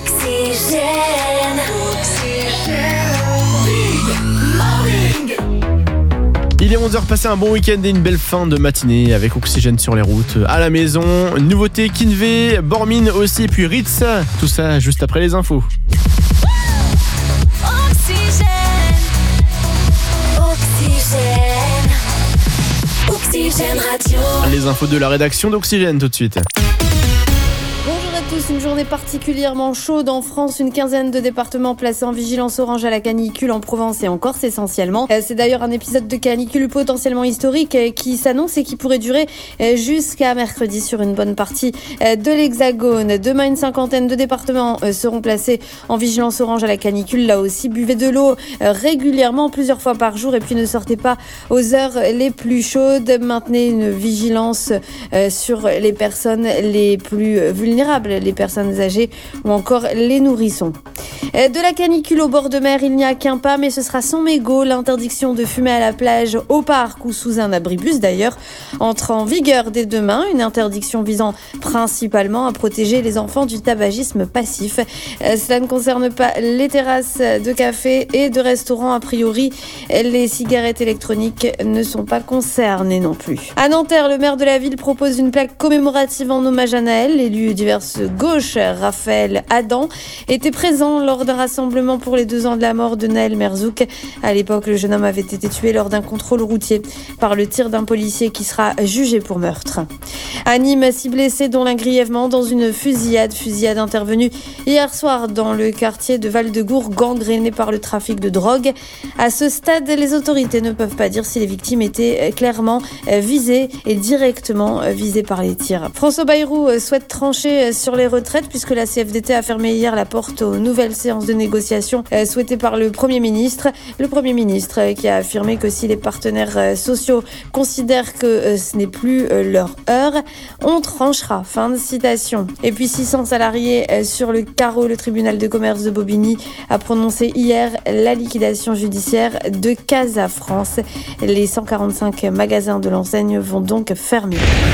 Il est 11h, passez un bon week-end et une belle fin de matinée avec Oxygène sur les routes, à la maison. Nouveauté Kinvé, Bormin aussi, et puis Ritz. Tout ça juste après les infos. Oxygène Radio. Les infos de la rédaction d'Oxygène tout de suite. Bonjour à tous, une journée particulièrement chaude en France, une quinzaine de départements placés en vigilance orange à la canicule en Provence et en Corse essentiellement. C'est d'ailleurs un épisode de canicule potentiellement historique qui s'annonce et qui pourrait durer jusqu'à mercredi sur une bonne partie de l'Hexagone. Demain, une cinquantaine de départements seront placés en vigilance orange à la canicule. Là aussi, buvez de l'eau régulièrement, plusieurs fois par jour, et puis ne sortez pas aux heures les plus chaudes. Maintenez une vigilance sur les personnes les plus vulnérables, les personnes âgées ou encore les nourrissons. De la canicule au bord de mer, il n'y a qu'un pas, mais ce sera sans mégot. L'interdiction de fumer à la plage, au parc ou sous un abribus d'ailleurs entre en vigueur dès demain. Une interdiction visant principalement à protéger les enfants du tabagisme passif. Cela ne concerne pas les terrasses de café et de restaurants. A priori, les cigarettes électroniques ne sont pas concernées non plus. À Nanterre, le maire de la ville propose une plaque commémorative en hommage à Naël. L'élu diverse gauche, Raphaël Adam, était présent lors d'un rassemblement pour les 2 ans de la mort de Naël Merzouk. À l'époque, le jeune homme avait été tué lors d'un contrôle routier par le tir d'un policier qui sera jugé pour meurtre. À Nîmes, 6 blessés dont l'un grièvement dans une fusillade intervenue hier soir dans le quartier de Val-de-Gour, gangréné par le trafic de drogue. À ce stade, les autorités ne peuvent pas dire si les victimes étaient clairement visées et directement visées par les tirs. François Bayrou souhaite trancher sur les retraites puisque la CFDT a fermé hier la porte aux nouvelles séances de négociation souhaitées par le Premier ministre. Le Premier ministre qui a affirmé que si les partenaires sociaux considèrent que ce n'est plus leur heure, on tranchera. Fin de citation. Et puis 600 salariés sur le carreau. Le tribunal de commerce de Bobigny a prononcé hier la liquidation judiciaire de Casa France. Les 145 magasins de l'enseigne vont donc fermer.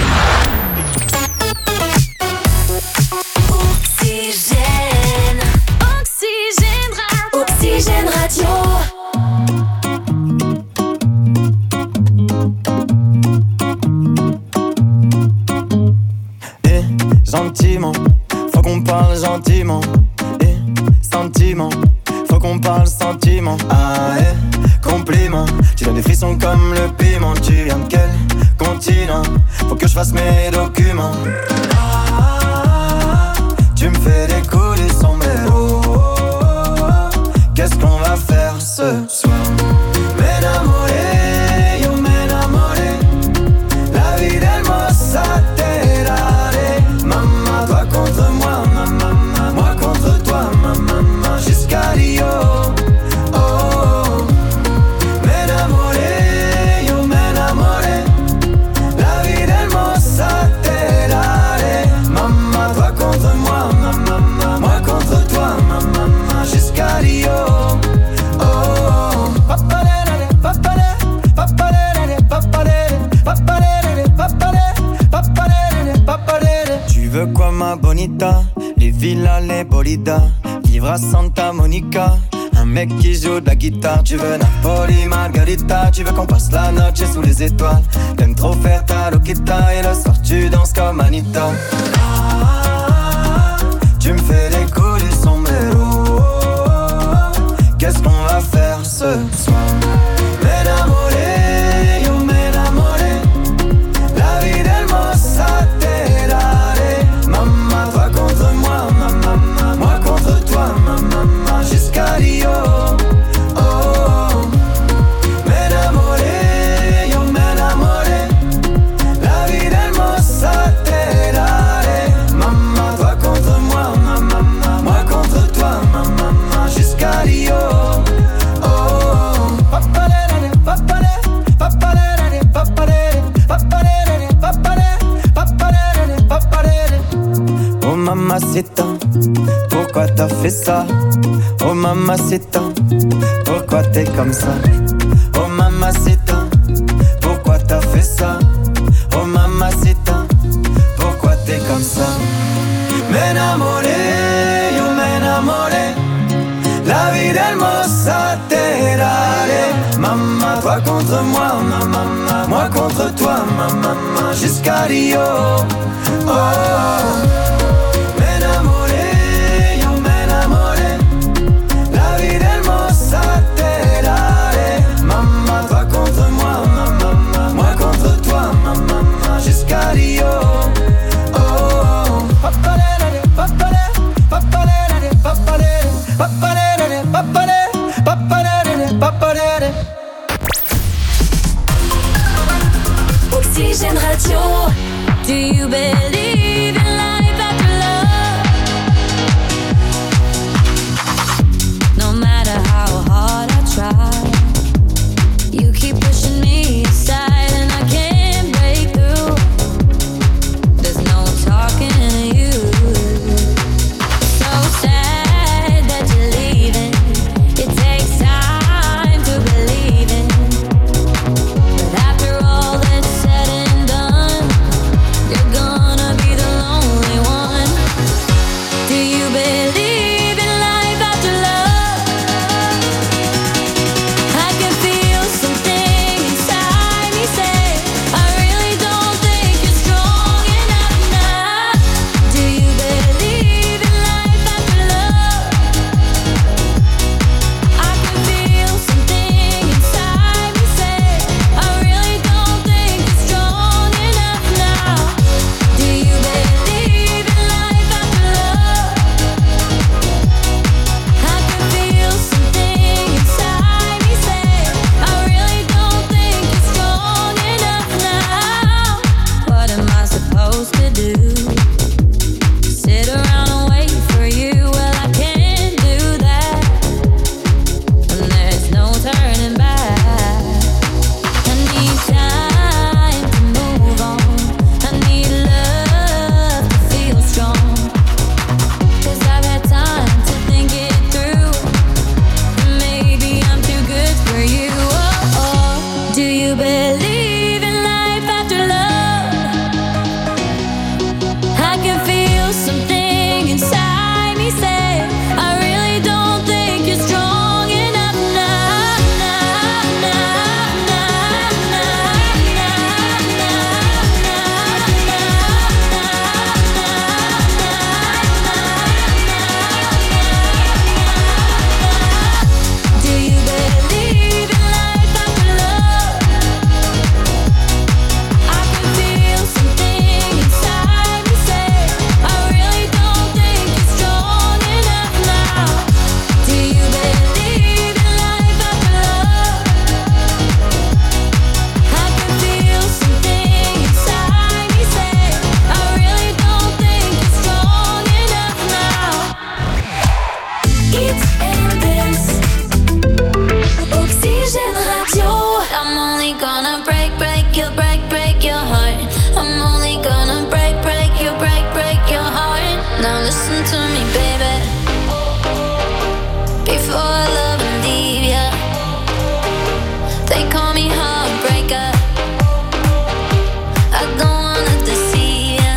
Oxygène Radio. Gentiment, faut qu'on parle gentiment. Sentiment, faut qu'on parle sentiment. Compliment, tu donnes des frissons comme le piment. Tu viens de quel continent? Faut que je fasse mes documents. Tu me fais décoller son mélo. Qu'est-ce qu'on va faire ce soir? M'enamoré, yo m'enamoré. La vie del mossa terare. Maman, toi contre moi, maman, moi contre toi, maman, jusqu'à Rio. Oh, oh. M'enamoré, yo m'enamoré. La vie del mossa terare. Maman, toi contre moi, maman, moi contre toi, maman, jusqu'à Rio. Tu veux quoi ma bonita? Les villas, les bolidas. Vivre à Santa Monica. Un mec qui joue de la guitare. Tu veux Napoli, Margarita. Tu veux qu'on passe la noche sous les étoiles. T'aimes trop faire ta loquita. Et le soir tu danses comme Anita. Tu me fais décoller son mélo. Qu'est-ce qu'on va faire ce soir? M'enamoré, yo m'enamoré. La vie del mossa terare. Maman, toi contre moi, maman, moi contre toi, maman, jusqu'à Rio. Oh, oh. M'enamoré, yo m'enamoré. La vie del mossa terare. Maman, toi contre moi, maman, moi contre toi, maman, jusqu'à Rio. Oh mamacita, pourquoi t'as fait ça? Oh mamacita, pourquoi t'es comme ça? Oh mamacita, pourquoi t'as fait ça? Oh mamacita, pourquoi t'es comme ça? M'enamoré, yo m'enamoré. amore, la vie del mozzarella. Maman, toi contre moi, maman, moi contre toi, maman, jusqu'à Rio. Oh, m'enamoré, yo m'enamoré, la vie del mozzarella. Maman, toi contre moi, maman, moi contre toi, maman, jusqu'à Rio. Oh, papalele, papalele, papalele, papalele, papalele, papalele, papalele, papalele. Oxygène Radio. Do you believe in life after love? No matter how hard I try, you keep pushing me aside and I can't break through. There's no talking to you. So sad that you're leaving. It takes time to believe in. But after all that's said and done, you're gonna be the lonely one. Do you believe in life after love? I can feel something inside me say, I really don't think you're strong enough now. Do you believe in life after love? I can feel something inside me say, I really don't think you're strong enough now. Do you believe in life after love? I can feel something inside me say, I really don't think you're strong enough now. What am I supposed to do? Sit around and wait for you? Well, I can't do that. And there's no turning back. I need time to move on. I need love to feel strong. 'Cause I've had time to think it through. Maybe I'm too good for you. Oh, oh. Do you believe in life after love? I can feel something inside me say, I really don't think you're strong enough now. Do you believe in life after love? I can feel something inside me say, I really don't think you're strong enough now. Do you believe in life after love? I can feel something inside me say, I really don't think you're strong enough now. It's endless. Oxygène Radio. I'm only gonna break your heart. I'm only gonna break your heart. Now listen to me, baby. Before I love and leave ya, they call me heartbreaker. I don't wanna deceive ya.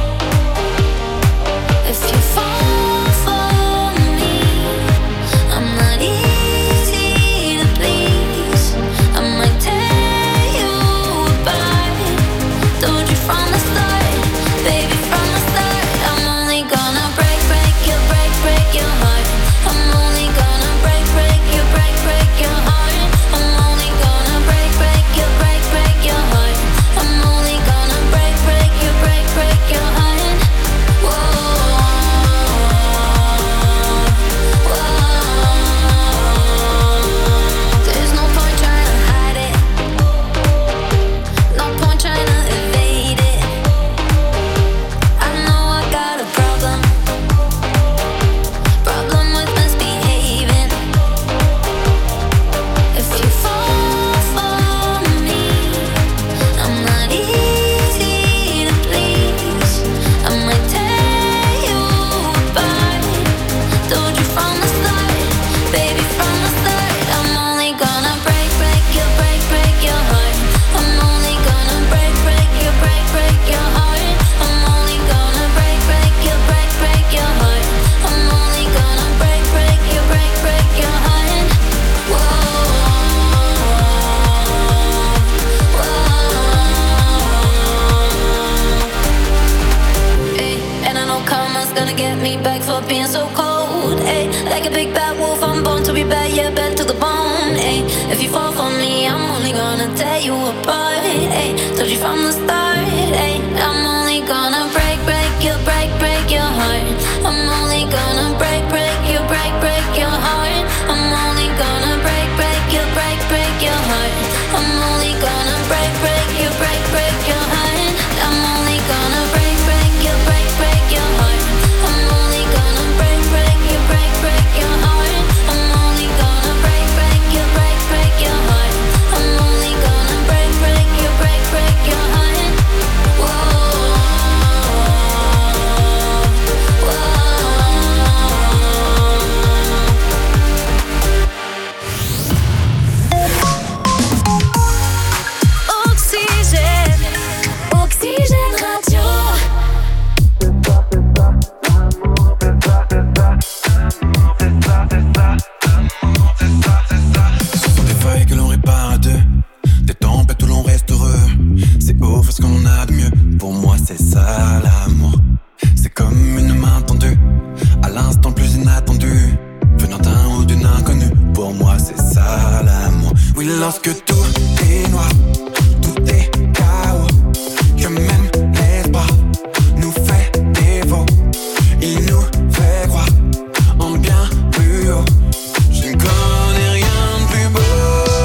If you fall for me, I'm not easy to please. I might tear you apart. Told you from the start, baby, from the start. I'm only gonna break your gonna get me back for being so cold. Ay, like a big bad wolf, I'm born to be bad, yeah, bad to the bone. Ay, if you fall for me, I'm only gonna tear you apart. Ay, told you from the start. Ay, I'm only gonna break your heart. I'm only gonna break your heart. I'm only gonna break your heart. I'm only gonna break your heart. I'm only gonna break your heart. I'm only gonna break your heart. I'm only gonna break your heart. I'm only gonna break your heart. Whoa. Oxygène Radio. Ce sont des feuilles que l'on répare à deux, des tempêtes où l'on reste heureux. C'est offrir ce qu'on a de mieux. Pour moi c'est ça l'amour. C'est comme une main tendue à l'instant le plus inattendu, venant d'un ou d'une inconnue. Pour moi c'est ça l'amour. Oui, lorsque tout est noir, tout est chaos, que même l'espoir nous fait défaut. Il nous fait croire en bien plus haut. Je ne connais rien de plus beau.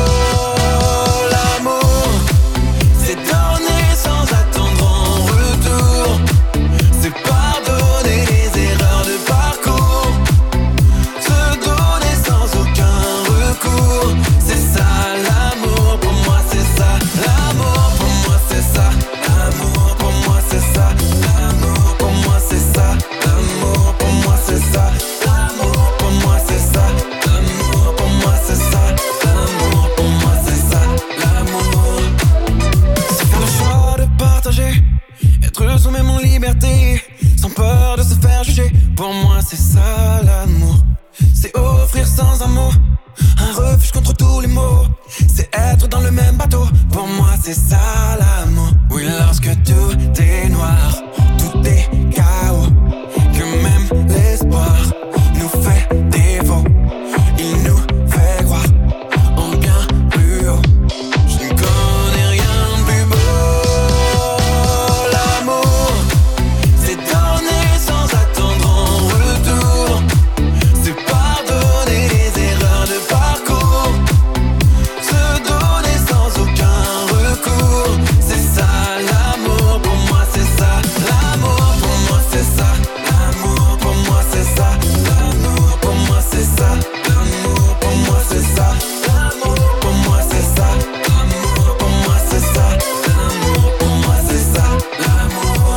L'amour, c'est donner sans attendre en retour. C'est pardonner les erreurs de parcours. Se donner sans aucun recours. C'est ça l'amour, pour moi c'est ça. L'amour, pour moi c'est ça. L'amour, pour moi c'est ça. L'amour, pour moi c'est ça. L'amour, pour moi c'est ça. L'amour, pour moi c'est ça. L'amour, pour moi c'est ça. L'amour, pour moi c'est ça. L'amour, c'est faire le choix de partager, être soi-même en liberté, sans peur de se faire juger. Pour moi c'est ça l'amour. C'est offrir sans un mot un refuge contre tous les maux. C'est être dans le même bateau. Pour moi c'est ça l'amour. Oui, lorsque tout est noir, tout est chaos, que même l'espoir nous fait défaut. Il nous fait croire en bien plus haut. Je ne connais rien de plus beau. L'amour, c'est donner sans attendre en retour. C'est pardonner les erreurs de parcours. Se donner sans aucun recours. C'est ça l'amour, pour moi c'est ça. L'amour, pour moi c'est ça. L'amour, pour moi c'est ça. L'amour, pour moi c'est ça. L'amour, pour moi c'est ça. L'amour, pour moi c'est ça. L'amour, pour moi c'est ça. L'amour, pour moi c'est ça. L'amour.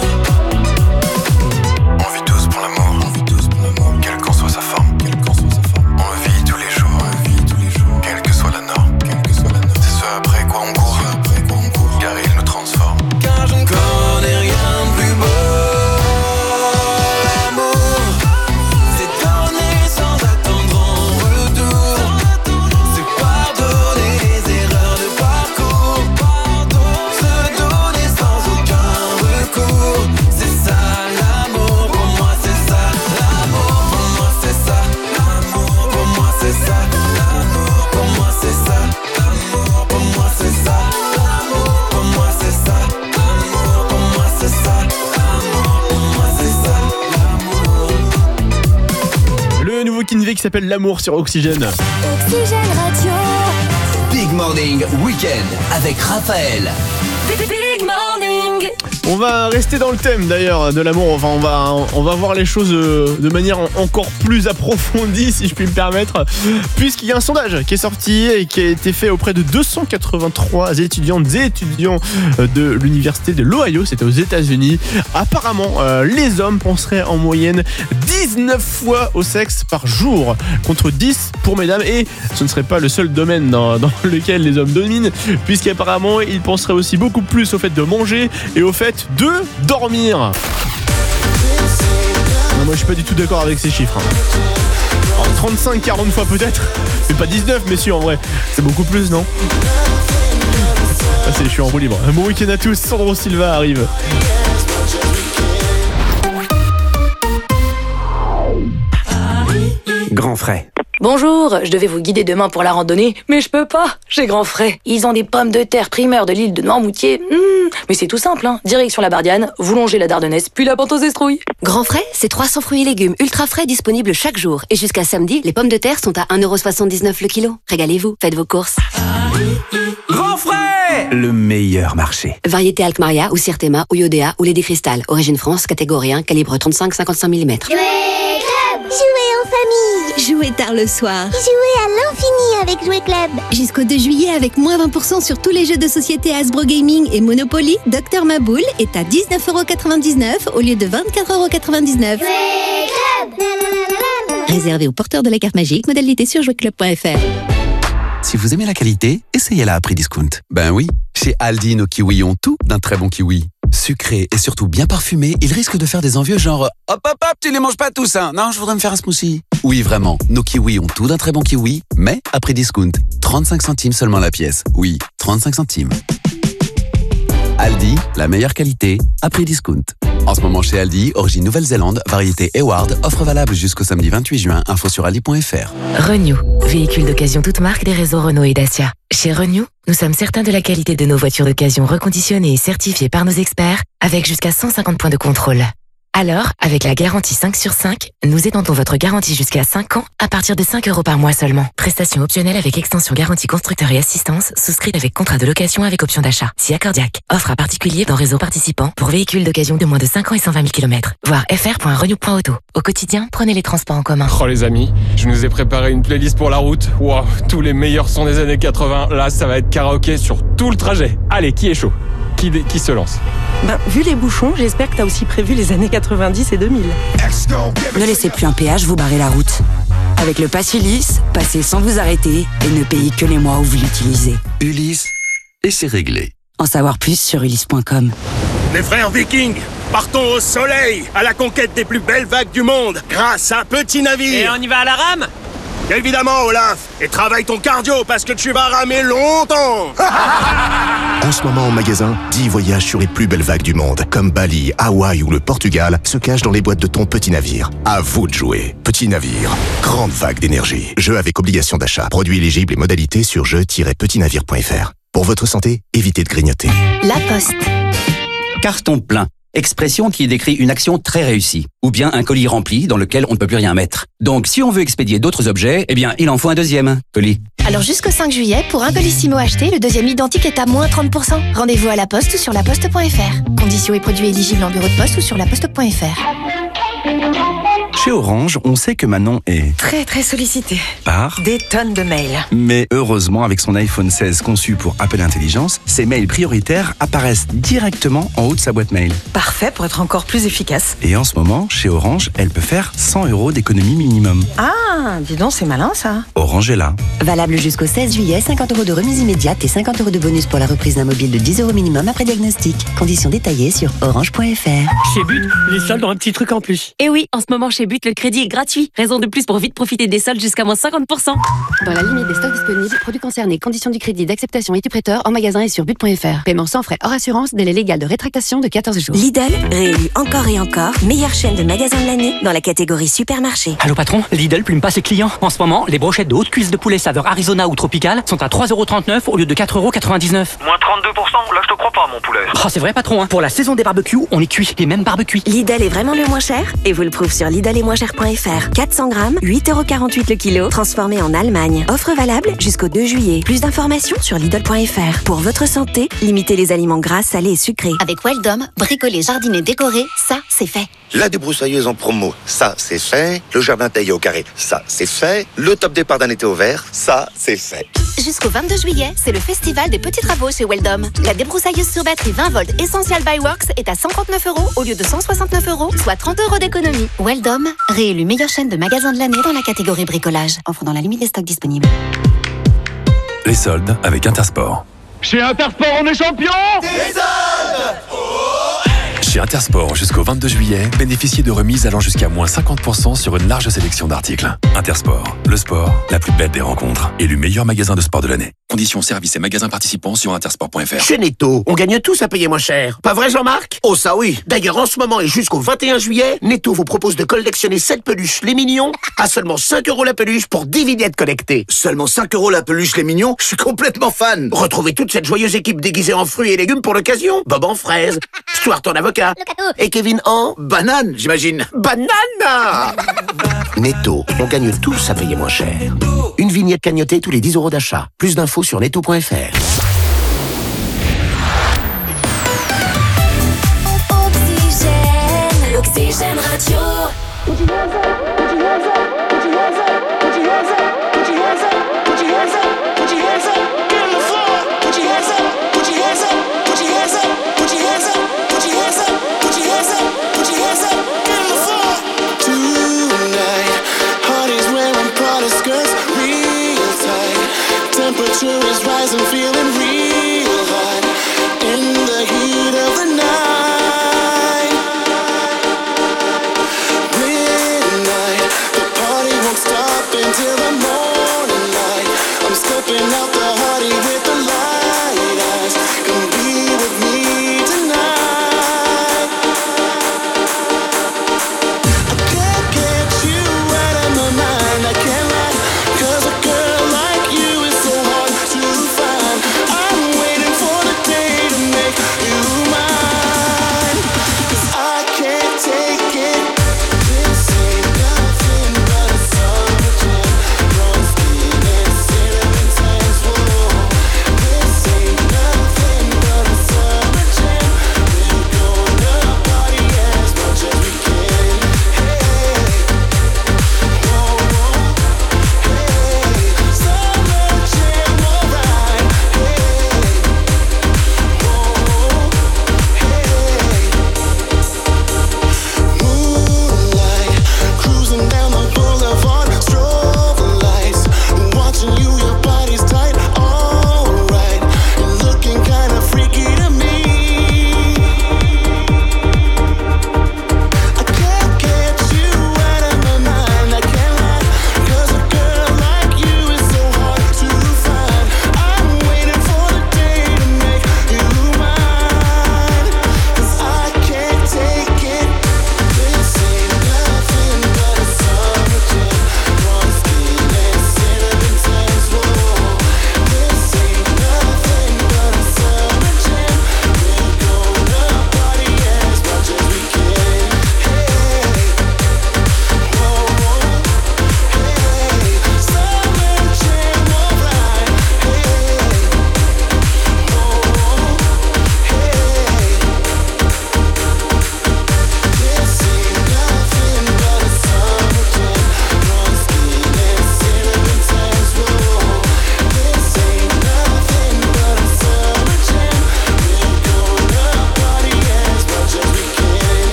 On vit tous pour l'amour. On vit tous pour l'amour. Quelle qu'en soit sa forme. Quelle qu'en soit sa forme. On le vit tous les jours. On le vit tous les jours. Quelle que soit la norme. Quelle que soit la norme. C'est ce après quoi on court. Car il nous transforme. Car je ne connais rien de plus beau. L'amour, c'est donner sans attendre en retour. C'est pardonner les erreurs de parcours. Se donner sans aucun recours. C'est ça l'amour, pour moi c'est ça. L'amour, pour moi c'est ça. L'amour, pour moi c'est ça. L'amour, pour moi c'est ça. L'amour, pour moi c'est ça. L'amour, pour moi c'est ça. L'amour, pour moi c'est ça. L'amour, pour moi c'est ça. L'amour. Le nouveau Kinvé qui s'appelle L'amour sur Oxygène. Oxygène Radio. Big Morning Weekend avec Raphaël. Big Morning. On va rester dans le thème d'ailleurs de l'amour. Enfin, on va voir les choses de manière encore plus approfondie, si je puis me permettre, puisqu'il y a un sondage qui est sorti et qui a été fait auprès de 283 étudiantes et étudiants de l'université de l'Ohio, c'était aux États-Unis. Apparemment, les hommes penseraient en moyenne 19 fois au sexe par jour, contre 10 pour mesdames. Et ce ne serait pas le seul domaine dans lequel les hommes dominent, puisqu'apparemment ils penseraient aussi beaucoup plus au fait de manger et au fait de dormir. Non, moi je suis pas du tout d'accord avec ces chiffres. 35-40 fois peut-être, mais pas 19, messieurs, en vrai. C'est beaucoup plus, non? Je suis en roue libre. Bon week-end à tous, Sandro Silva arrive. Grand Frais. Bonjour, je devais vous guider demain pour la randonnée, mais je peux pas, j'ai Grand Frais. Ils ont des pommes de terre primeurs de l'île de Noirmoutier. Mais c'est tout simple, hein. Direction la Bardiane, vous longez la Dardennaise, puis la pente aux Estrouilles. Grand Frais, c'est 300 fruits et légumes ultra frais disponibles chaque jour. Et jusqu'à samedi, les pommes de terre sont à 1,79€ le kilo. Régalez-vous, faites vos courses. Grand Frais, le meilleur marché. Variété Alkmaria ou Sirtema ou Iodea ou Lady Crystal. Origine France, catégorie 1, calibre 35-55 mm. Jouer en famille. Jouer tard le soir. Jouer à l'infini avec Jouer Club. Jusqu'au 2 juillet avec moins 20% sur tous les jeux de société Hasbro Gaming et Monopoly, Dr Maboul est à 19,99€ au lieu de 24,99€. Jouer Club. Réservé aux porteurs de la carte magique, modalité sur jouerclub.fr. Si vous aimez la qualité, essayez-la à prix discount. Ben oui, chez Aldi, nos kiwis ont tout d'un très bon kiwi. Sucré et surtout bien parfumé, ils risquent de faire des envieux genre « Hop, hop, hop, tu les manges pas tous, hein? Non, je voudrais me faire un smoothie. » Oui, vraiment, nos kiwis ont tout d'un très bon kiwi, mais à prix discount. 35 centimes seulement la pièce. Oui, 35 centimes. Aldi, la meilleure qualité, à prix discount. En ce moment chez Aldi, origine Nouvelle-Zélande, variété Eward, offre valable jusqu'au samedi 28 juin, info sur aldi.fr. Renew, véhicule d'occasion toute marque des réseaux Renault et Dacia. Chez Renew, nous sommes certains de la qualité de nos voitures d'occasion reconditionnées et certifiées par nos experts, avec jusqu'à 150 points de contrôle. Alors, avec la garantie 5 sur 5, nous étendons votre garantie jusqu'à 5 ans à partir de 5 € par mois seulement. Prestation optionnelle avec extension garantie constructeur et assistance, souscrite avec contrat de location avec option d'achat. Si accordiaque. Offre à particulier dans réseau participant pour véhicules d'occasion de moins de 5 ans et 120 000 km. Voir fr.renew.auto. Au quotidien, prenez les transports en commun. Oh les amis, je nous ai préparé une playlist pour la route. Wow, tous les meilleurs sons des années 80. Là, ça va être karaoké sur tout le trajet. Allez, qui est chaud ? Qui se lance ? Vu les bouchons, j'espère que t'as aussi prévu les années 90 et 2000. Ne laissez plus un péage vous barrer la route. Avec le Pass Ulysse, passez sans vous arrêter et ne payez que les mois où vous l'utilisez. Ulysse, et c'est réglé. En savoir plus sur ulysse.com. Les frères Vikings, partons au soleil, à la conquête des plus belles vagues du monde, grâce à un petit navire. Et on y va à la rame ? Évidemment, Olaf. Et travaille ton cardio parce que tu vas ramer longtemps. En ce moment, en magasin, 10 voyages sur les plus belles vagues du monde, comme Bali, Hawaï ou le Portugal, se cachent dans les boîtes de ton petit navire. À vous de jouer. Petit navire, grande vague d'énergie. Jeu avec obligation d'achat. Produit éligible et modalités sur jeu-petit-navire.fr. Pour votre santé, évitez de grignoter. La Poste. Carton plein. Expression qui décrit une action très réussie. Ou bien un colis rempli dans lequel on ne peut plus rien mettre. Donc si on veut expédier d'autres objets, eh bien il en faut un deuxième colis. Alors jusqu'au 5 juillet, pour un Colissimo acheté, le deuxième identique est à moins 30%. Rendez-vous à la Poste ou sur laposte.fr. Conditions et produits éligibles en bureau de poste ou sur laposte.fr. Chez Orange, on sait que Manon est Très sollicité. par Des tonnes de mails. Mais heureusement, avec son iPhone 16 conçu pour Apple Intelligence, ses mails prioritaires apparaissent directement en haut de sa boîte mail. Parfait pour être encore plus efficace. Et en ce moment, chez Orange, elle peut faire 100 € d'économie minimum. Ah, dis donc, c'est malin ça. Orange est là. Valable jusqu'au 16 juillet, 50 € de remise immédiate et 50 € de bonus pour la reprise d'un mobile de 10 € minimum après diagnostic. Conditions détaillées sur orange.fr. Chez But, les soldes ont un petit truc en plus. Et oui, en ce moment chez But, le crédit est gratuit. Raison de plus pour vite profiter des soldes jusqu'à moins 50%. Dans la limite des stocks disponibles, produits concernés, conditions du crédit d'acceptation et du prêteur en magasin et sur but.fr. Paiement sans frais hors assurance, délai légal de rétractation de 14 jours. Lidl, réélu encore et encore, meilleure chaîne de magasins de l'année dans la catégorie supermarché. Allô patron, Lidl plume pas ses clients. En ce moment, les brochettes de haute cuisse de poulet saveur Arizona ou tropicale sont à 3,39 € au lieu de 4,99 €. Moins 32%, là je te crois pas mon poulet. Oh, c'est vrai patron, hein. Pour la saison des barbecues, on est cuit, et même barbecue. Lidl est vraiment le moins cher et vous le prouve sur lidl-et-moins-cher.fr. 400 grammes, 8,48 € le kilo, transformé en Allemagne. Offre valable jusqu'au 2 juillet. Plus d'informations sur lidl.fr. Pour votre santé, limitez les aliments gras, salés et sucrés. Avec Weldom, bricoler, jardiner, décorer, ça, c'est fait. La débroussailleuse en promo, ça c'est fait. Le jardin taillé au carré, ça c'est fait. Le top départ d'un été au vert, ça c'est fait. Jusqu'au 22 juillet, c'est le festival des petits travaux chez Weldom. La débroussailleuse sur batterie 20 volts Essential by Works est à 139 € au lieu de 169 €, soit 30 € d'économie. Weldom, réélu meilleure chaîne de magasins de l'année dans la catégorie bricolage. Offre dans la limite des stocks disponibles. Les soldes avec Intersport. Chez Intersport, on est champion. Des soldes. Chez Intersport, jusqu'au 22 juillet, bénéficiez de remises allant jusqu'à moins 50% sur une large sélection d'articles. Intersport, le sport, la plus belle des rencontres. Élu meilleur magasin de sport de l'année. Conditions, services et magasins participants sur intersport.fr. Chez Netto, on gagne tous à payer moins cher. Pas vrai, Jean-Marc? Oh, ça oui. D'ailleurs, en ce moment et jusqu'au 21 juillet, Netto vous propose de collectionner 7 peluches les mignons à seulement 5 € la peluche pour 10 vignettes collectées. Seulement 5 € la peluche les mignons? Je suis complètement fan. Retrouvez toute cette joyeuse équipe déguisée en fruits et légumes pour l'occasion. Bob en fraise, Stuart en avocat et Kevin en... banane, j'imagine. Banane. Netto, on gagne tous à payer moins cher. Une vignette cagnotée tous les 10 € d'achat. Plus d'infos sur netto.fr. Oxygène Radio. Temperature is rising, feeling real hot in the heat of the night. Midnight, the party won't stop until the morning light. I'm stepping out the party with the light eyes. Come be with me tonight. I can't get you out of my mind, I can't lie, 'cause a girl like you is so hard to find. I'm waiting for the day to make you mine, 'cause I can't take it. This ain't nothing but a summer jam. Going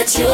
Radio.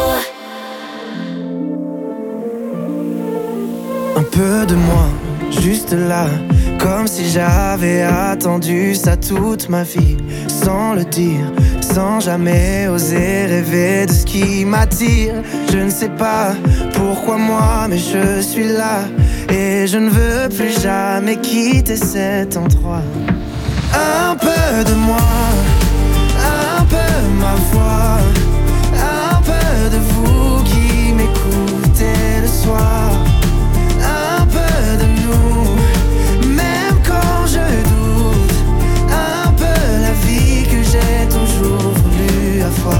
Un peu de moi, juste là, comme si j'avais attendu ça toute ma vie, sans le dire, sans jamais oser rêver de ce qui m'attire. Je ne sais pas pourquoi moi, mais je suis là, et je ne veux plus jamais quitter cet endroit. Un peu de moi, un peu ma voix, un peu de vous qui m'écoutez le soir. Un peu de nous, même quand je doute. Un peu la vie que j'ai toujours voulu avoir.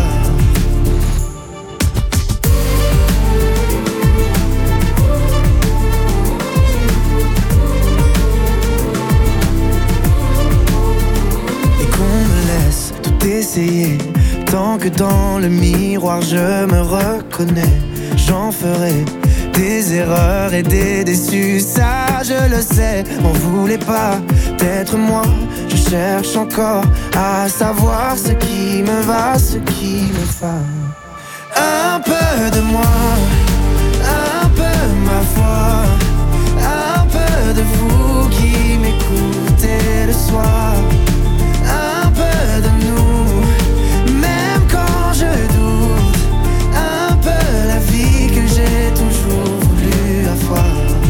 Et qu'on me laisse tout essayer, tant que dans le miroir je me reconnais. J'en ferai des erreurs et des déçus, ça je le sais. On voulait pas d'être moi, je cherche encore à savoir ce qui me va, ce qui me va. Un peu de moi, un peu ma voix, un peu de vous qui m'écoutez le soir. Un peu de nous, même quand je doute. Un peu la vie que j'ai toujours voulu avoir.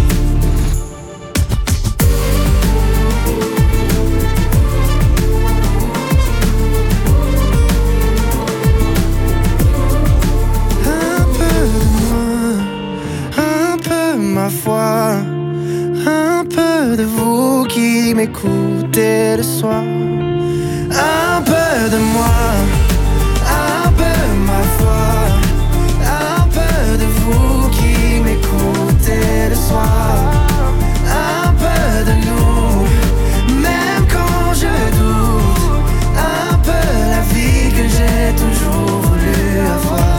Un peu de moi, un peu ma foi, un peu de vous qui m'écoutez le soir. Un peu de moi, un peu ma foi, un peu de vous qui m'écoutez le soir. Un peu de nous, même quand je doute. Un peu la vie que j'ai toujours voulu avoir.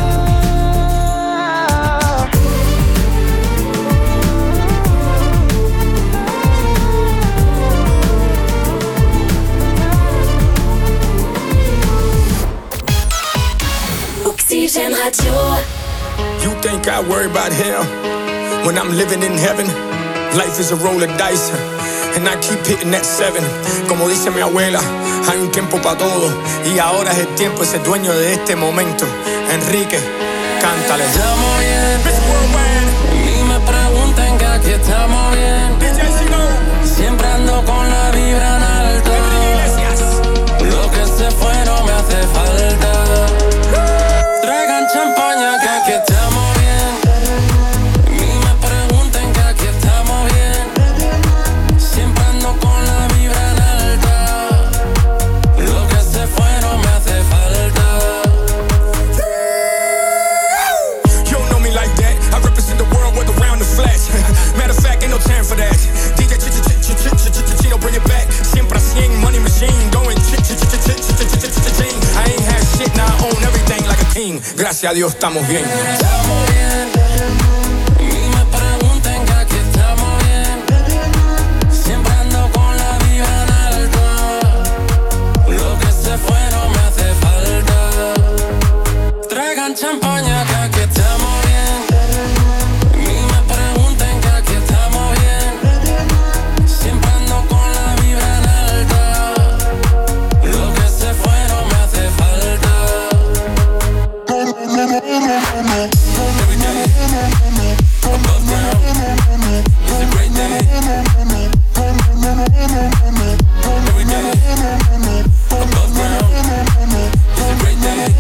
Oxygène Radio. You think I worry about hell when I'm living in heaven? Life is a roll of dice, and I keep hitting that 7. Como dice mi abuela, hay un tiempo para todo, y ahora es el tiempo, es el dueño de este momento. Enrique, cántale. Estamos bien, ni me pregunten que aquí estamos bien. Siempre ando con la vibra en alto. Lo que se fue no me hace falta. Traigan champaña que aquí estamos bien. Ni me pregunten que aquí estamos bien. Siempre ando con la vibra en alta. Lo que se fue no me hace falta. You don't know me like that. I represent the world with around the flash. Matter of fact, ain't no time for that. DJ Chino, bring it back. Siempre así, money machine going I ain't had shit, now I own everything like a king. Gracias a Dios estamos bien. Estamos bien. Ni me pregunten que aquí estamos bien. Siempre ando con la vibra en alto. Lo que se fue no me hace falta. Traigan champaña que aquí estamos bien. Ni me pregunten que aquí estamos bien. Siempre ando con la vibra en alta. Lo que se fue no me hace falta. Every day, above ground, it's a great day. Every day, above ground, it's a great day.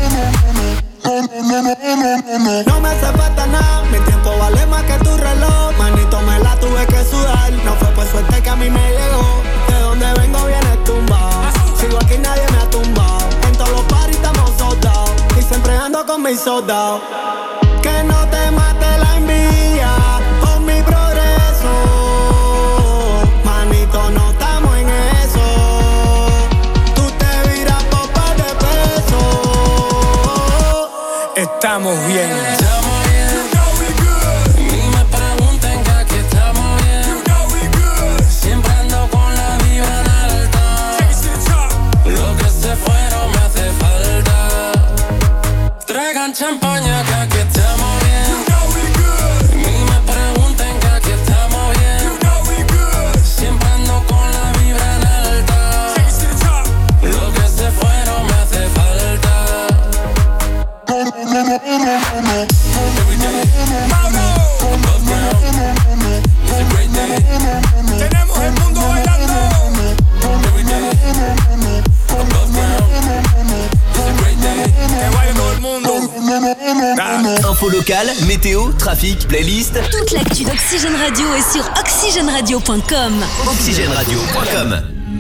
No me hace falta nada, mi tiempo vale más que tu reloj. Manito, me la tuve que sudar, no fue por suerte que a mí me llegó. De donde vengo viene tumbado, sigo aquí nadie me ha tumbado. En todos los parties estamos soldados, y siempre ando con mis soldados. Que no te mate la envidia por mi progreso. Manito, no estamos en eso. Tú te viras por par de pesos. Estamos bien. Estamos bien. Ni me pregunten que aquí estamos bien. Siempre ando con la vibra en alta. Lo que se fue no me hace falta. Traigan champaña que Info locale, météo, trafic, playlist. Toute l'actu d'Oxygène Radio est sur oxygèneradio.com. Oxygèneradio.com.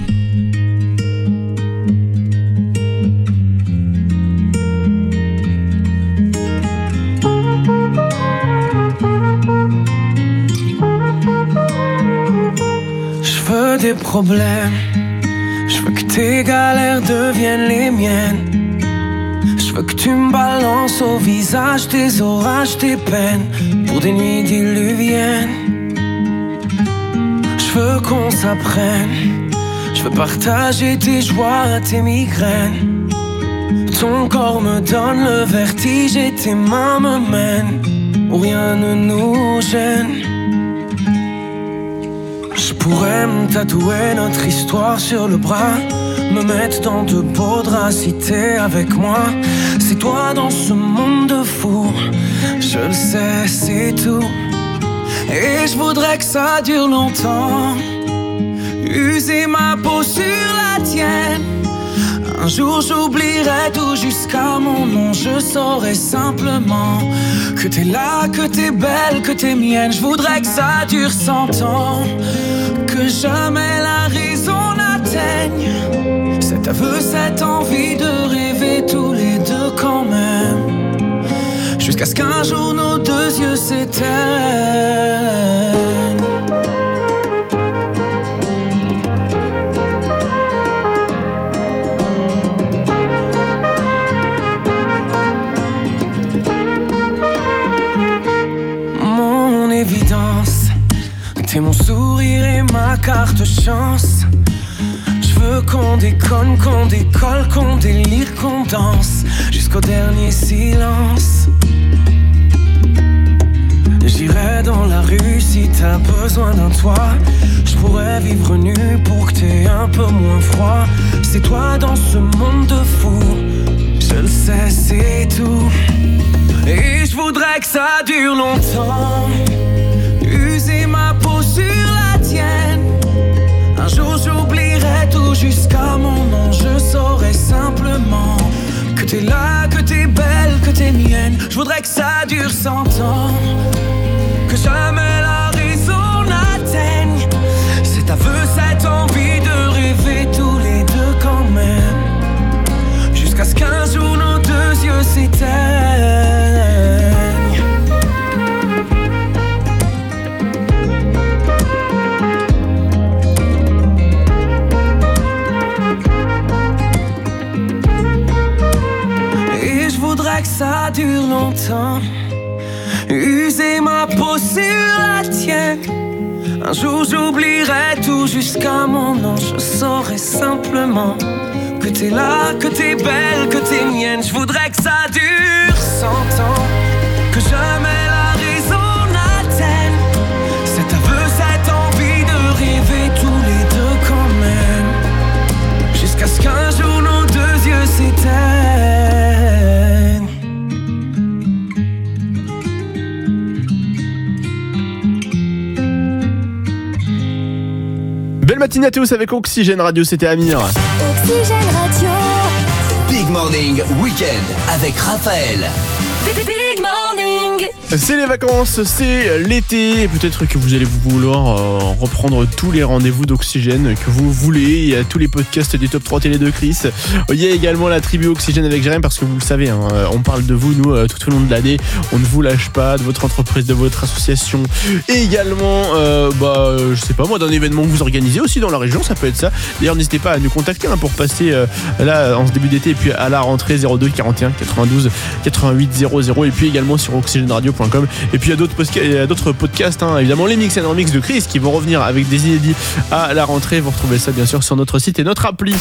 Je veux des problèmes, je veux que tes galères deviennent les miennes. Je veux que tu me balances au visage tes orages, tes peines pour des nuits diluviennes. Je veux qu'on s'apprenne, je veux partager tes joies, tes migraines. Ton corps me donne le vertige et tes mains me mènent où rien ne nous gêne. Je pourrais me tatouer notre histoire sur le bras, me mettre dans de beaux draps si t'es avec moi. C'est toi dans ce monde de fou, je le sais, c'est tout. Et je voudrais que ça dure longtemps, user ma peau sur la tienne. Un jour j'oublierai tout jusqu'à mon nom, je saurai simplement que t'es là, que t'es belle, que t'es mienne. Je voudrais que ça dure 100 ans, que jamais la raison n'atteigne cet aveu, cette envie de rêver tous les deux quand même, jusqu'à ce qu'un jour nos deux yeux s'éteignent. Mon évidence, t'es mon sourire et ma carte chance. Je veux qu'on déconne, qu'on décolle, qu'on délire, qu'on danse jusqu'au dernier silence. J'irai dans la rue si t'as besoin d'un toit. Je pourrais vivre nu pour que t'aies un peu moins froid. C'est toi dans ce monde de fou, je le sais, c'est tout. Et je voudrais que ça dure longtemps, user ma peau sur la tienne. Un jour j'oublierai tout jusqu'à mon nom, je saurai simplement que t'es là, que t'es belle, que t'es mienne. Je voudrais que ça dure 100 ans, que jamais la raison n'atteigne cet aveu, cette envie de rêver tous les deux quand même, jusqu'à ce qu'un jour nos deux yeux s'éteignent. Que ça dure longtemps, user ma peau sur la tienne. Un jour j'oublierai tout jusqu'à mon nom, je saurai simplement que t'es là, que t'es belle, que t'es mienne. Je voudrais que ça dure 100 ans, que jamais la raison n'atteigne cet aveu, cette envie de rêver tous les deux quand même, jusqu'à ce qu'un jour nos deux yeux s'éteignent. Belle matinée à tous avec Oxygène Radio, c'était Amir. Oxygène Radio. Big Morning Weekend avec Raphaël. Big Morning. C'est les vacances, c'est l'été. Peut-être que vous allez vouloir reprendre tous les rendez-vous d'Oxygène que vous voulez. Il y a tous les podcasts du Top 3 Télé de Chris. Il y a également la tribu Oxygène avec Jérém, parce que vous le savez, hein, on parle de vous, nous, tout au long de l'année. On ne vous lâche pas, de votre entreprise, de votre association. Et également, je sais pas moi, d'un événement que vous organisez aussi dans la région, ça peut être ça. D'ailleurs, n'hésitez pas à nous contacter pour passer là en ce début d'été et puis à la rentrée 02 41 92 88 00, et puis également sur oxygèneradio.com. Et puis il y a d'autres podcasts, évidemment les mix and remix de Chris qui vont revenir avec des inédits à la rentrée. Vous retrouvez ça bien sûr sur notre site et notre appli.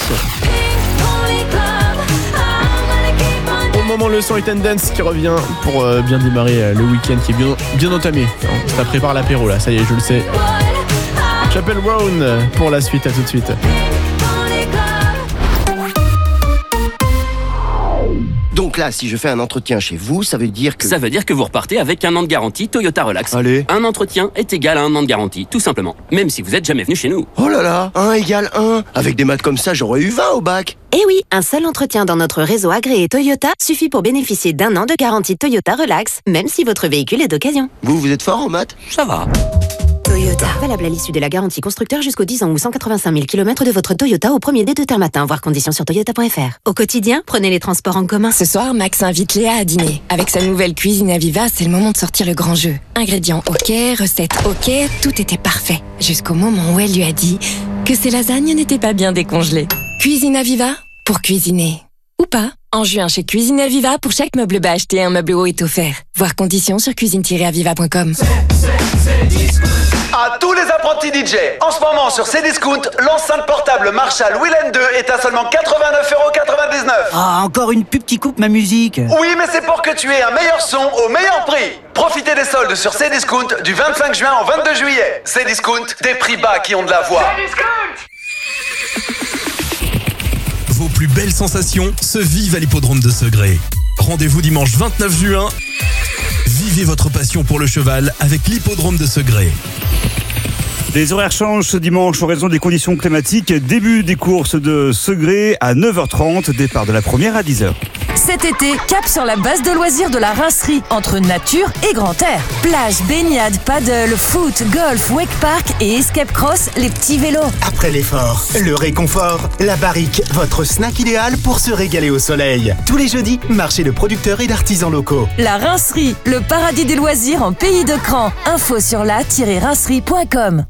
Au moment, le son It and Dance qui revient pour bien démarrer le week-end qui est bien entamé. Ça prépare l'apéro là, ça y est, je le sais. Chapel Brown pour la suite, à tout de suite. Donc Donc là, si je fais un entretien chez vous, ça veut dire que... Ça veut dire que vous repartez avec 1 an de garantie Toyota Relax. Allez. Un entretien est égal à 1 an de garantie, tout simplement. Même si vous n'êtes jamais venu chez nous. Oh là là, 1 égale 1. Avec des maths comme ça, j'aurais eu 20 au bac. Eh oui, un seul entretien dans notre réseau agréé Toyota suffit pour bénéficier d'1 an de garantie Toyota Relax, même si votre véhicule est d'occasion. Vous êtes fort en maths? Ça va. Toyota. Valable à l'issue de la garantie constructeur jusqu'aux 10 ans ou 185 000 km de votre Toyota au premier des 2 termes matin. Voir conditions sur toyota.fr. Au quotidien, prenez les transports en commun. Ce soir, Max invite Léa à dîner. Avec sa nouvelle cuisine Aviva, c'est le moment de sortir le grand jeu. Ingrédients ok, recettes ok, tout était parfait. Jusqu'au moment où elle lui a dit que ses lasagnes n'étaient pas bien décongelées. Cuisine Aviva, pour cuisiner. Ou pas. En juin, chez Cuisine Aviva, pour chaque meuble bas acheté, un meuble haut est offert. Voir conditions sur cuisine-aviva.com. À tous les apprentis DJ, en ce moment sur Cdiscount, l'enceinte portable Marshall Willen 2 est à seulement 89,99 €. Ah, encore une pub qui coupe ma musique. Oui, mais c'est pour que tu aies un meilleur son au meilleur prix. Profitez des soldes sur Cdiscount du 25 juin au 22 juillet. Cdiscount, des prix bas qui ont de la voix. Vos plus belles sensations se vivent à l'hippodrome de Segré. Rendez-vous dimanche 29 juin. Vivez votre passion pour le cheval avec l'hippodrome de Segré. Les horaires changent ce dimanche en raison des conditions climatiques. Début des courses de Segré à 9h30, départ de la première à 10h. Cet été, cap sur la base de loisirs de la Rincerie, entre nature et grand air. Plage, baignade, paddle, foot, golf, wake park et escape cross, les petits vélos. Après l'effort, le réconfort, la barrique, votre snack idéal pour se régaler au soleil. Tous les jeudis, marché de producteurs et d'artisans locaux. La Rincerie, le paradis des loisirs en pays de Cran. Info sur la-rincerie.com.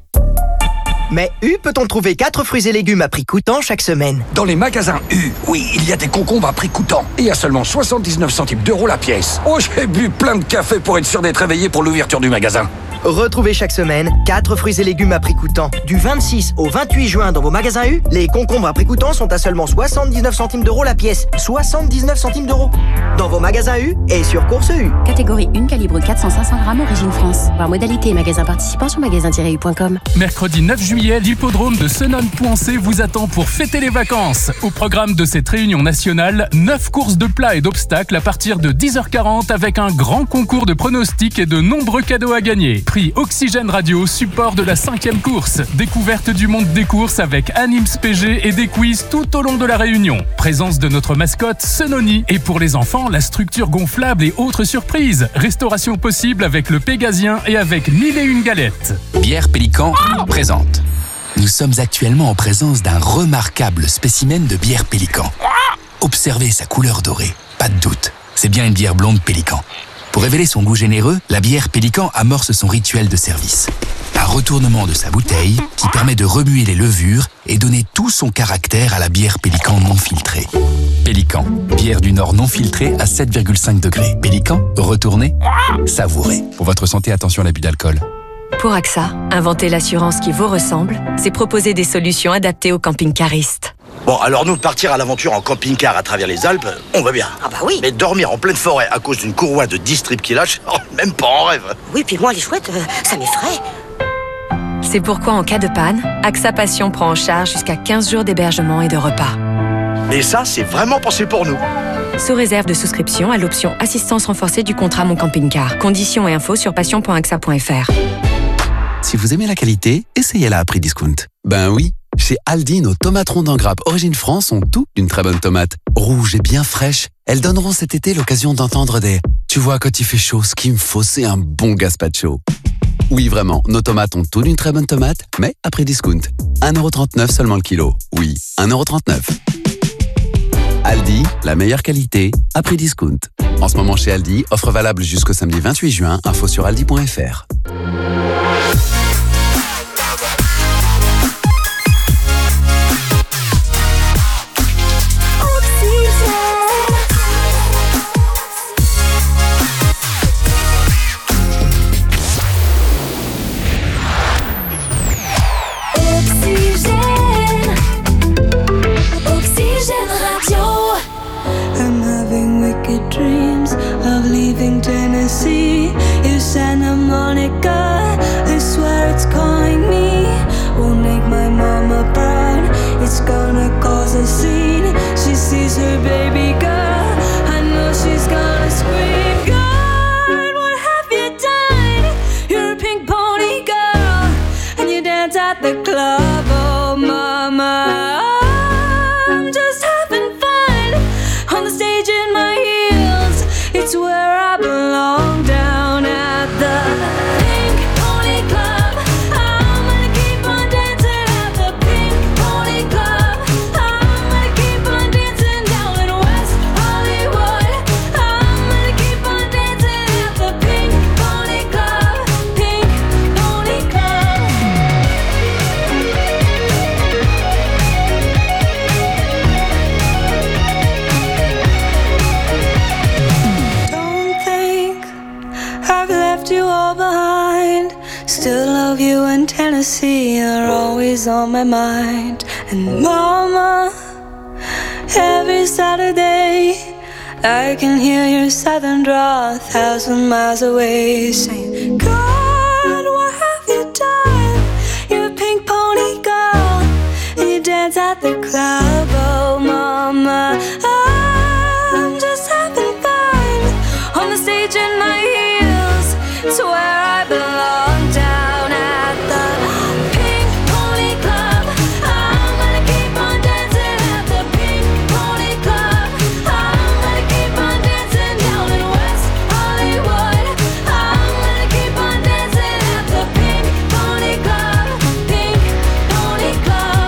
Mais U peut-on trouver 4 fruits et légumes à prix coûtant chaque semaine? Dans les magasins U, oui, il y a des concombres à prix coûtant. Et à seulement 79 centimes d'euros la pièce. Oh, j'ai bu plein de café pour être sûr d'être réveillé pour l'ouverture du magasin. Retrouvez chaque semaine 4 fruits et légumes à prix coûtant. Du 26 au 28 juin dans vos magasins U, les concombres à prix coûtant sont à seulement 79 centimes d'euros la pièce. 79 centimes d'euros. Dans vos magasins U et sur Course U. Catégorie 1, calibre 400-500 grammes, origine France. Voir modalité et magasin participant sur magasin-u.com. Mercredi 9 juillet, l'hippodrome de Senon-Pouancé vous attend pour fêter les vacances. Au programme de cette réunion nationale, 9 courses de plats et d'obstacles à partir de 10h40 avec un grand concours de pronostics et de nombreux cadeaux à gagner. Prix Oxygène Radio, support de la 5e course. Découverte du monde des courses avec Anims PG et des quiz tout au long de la réunion. Présence de notre mascotte Senoni. Et pour les enfants, la structure gonflable et autres surprises. Restauration possible avec le Pégasien et avec 1001 galettes. Bière Pélican présente. Nous sommes actuellement en présence d'un remarquable spécimen de bière Pélican. Observez sa couleur dorée. Pas de doute, c'est bien une bière blonde Pélican. Pour révéler son goût généreux, la bière Pélican amorce son rituel de service. Un retournement de sa bouteille qui permet de remuer les levures et donner tout son caractère à la bière Pélican non filtrée. Pélican, bière du Nord non filtrée à 7,5 degrés. Pélican, retournez, savourez. Pour votre santé, attention à l'abus d'alcool. Pour AXA, inventer l'assurance qui vous ressemble, c'est proposer des solutions adaptées aux camping-caristes. Bon, alors nous, partir à l'aventure en camping-car à travers les Alpes, on va bien. Ah bah oui. Mais dormir en pleine forêt à cause d'une courroie de 10 strips qui lâche, même pas en rêve. Oui, puis moi, les chouettes, ça m'effraie. C'est pourquoi, en cas de panne, AXA Passion prend en charge jusqu'à 15 jours d'hébergement et de repas. Et ça, c'est vraiment pensé pour nous. Sous réserve de souscription à l'option assistance renforcée du contrat Mon Camping-Car. Conditions et infos sur passion.axa.fr. Si vous aimez la qualité, essayez-la à prix discount. Ben oui, chez Aldi, nos tomates rondes en grappe Origine France ont tout d'une très bonne tomate. Rouges et bien fraîches, elles donneront cet été l'occasion d'entendre des « Tu vois, quand il fait chaud, ce qu'il me faut, c'est un bon gazpacho ». Oui, vraiment, nos tomates ont tout d'une très bonne tomate, mais à prix discount. 1,39€ seulement le kilo. Oui, 1,39€. Aldi, la meilleure qualité, à prix discount. En ce moment chez Aldi, offre valable jusqu'au samedi 28 juin, info sur aldi.fr. Tennessee, in Santa Monica. I swear see are always on my mind. And mama, every Saturday I can hear your southern drawl 1,000 miles away, saying, God, what have you done? You're a pink pony girl, and you dance at the club. Oh mama, I'm just having fun on the stage in my heels, to where I belong, down at the Pink Pony Club. I'm gonna keep on dancing at the Pink Pony Club. I'm gonna keep on dancing down in West Hollywood. I'm gonna keep on dancing at the Pink Pony Club. Pink Pony Club.